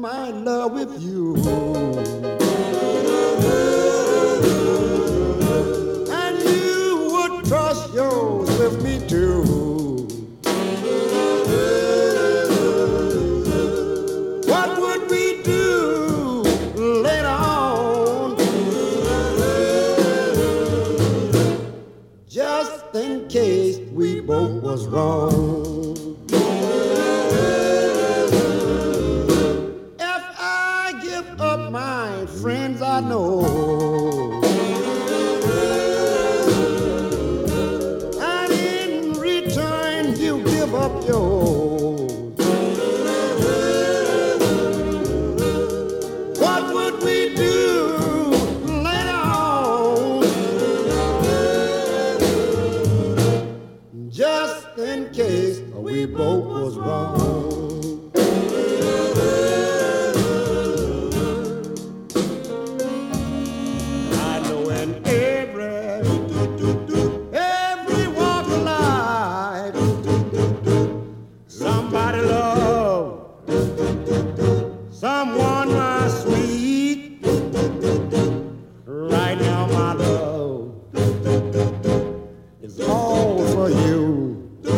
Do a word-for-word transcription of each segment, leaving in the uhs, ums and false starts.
my love with you. And you would trust yours with me too. What would we do later on? Just in case we both was wrong. If I give up my friends I know, and in return you give up yours, what would we do later on? Just in case we both was wrong. I know in every, every walk of life, somebody love someone my sweet. Right now my love is all for you.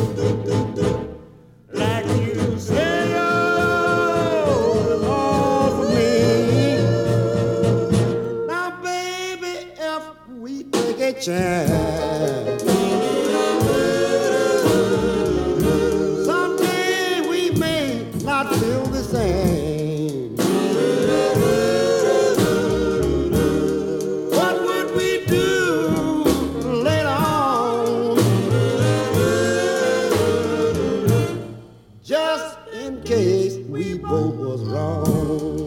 Like you say, oh, it's all for me. Now, baby, if we take a chance, someday we may not feel the same. What would we do later on? Just in case we both was wrong.